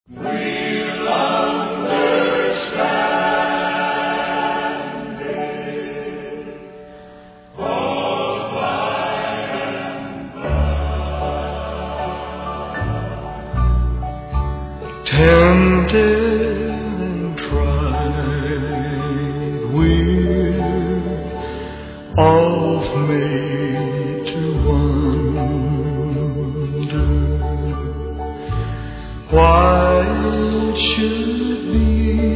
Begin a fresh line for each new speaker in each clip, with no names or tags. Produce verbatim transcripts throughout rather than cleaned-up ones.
We'll understand it all by and by. Tempted and tried, we're all made to wonder why it should be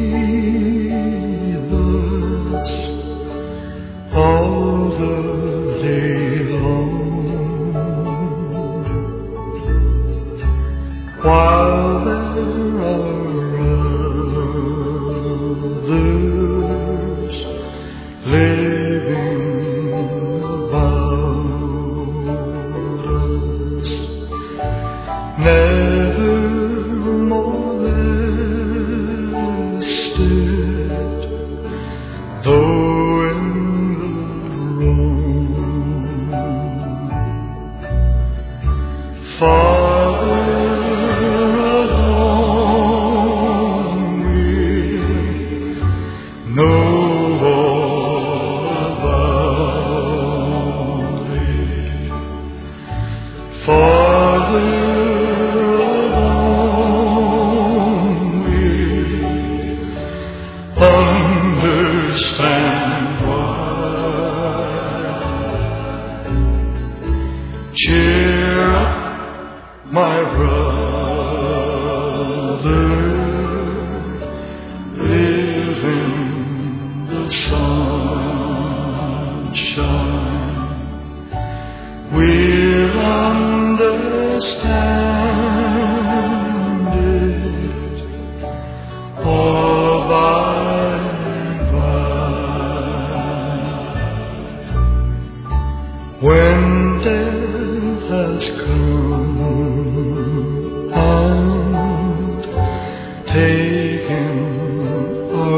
thus all the day long, while there are others living about us, never though in the wrong. Farther along we know all about it. Farther understand why. Cheer up, my brother, live in the sunshine. We'll understand it all by when death has come and taken our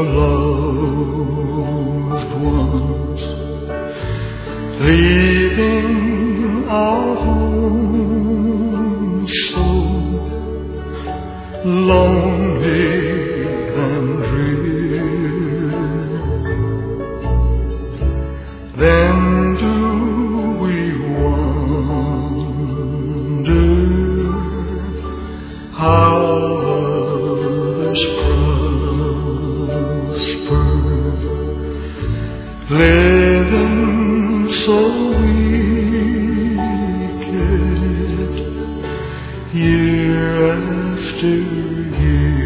loved ones, leaving our home so lonely and drear. Then do how others prosper, living so wicked year after year.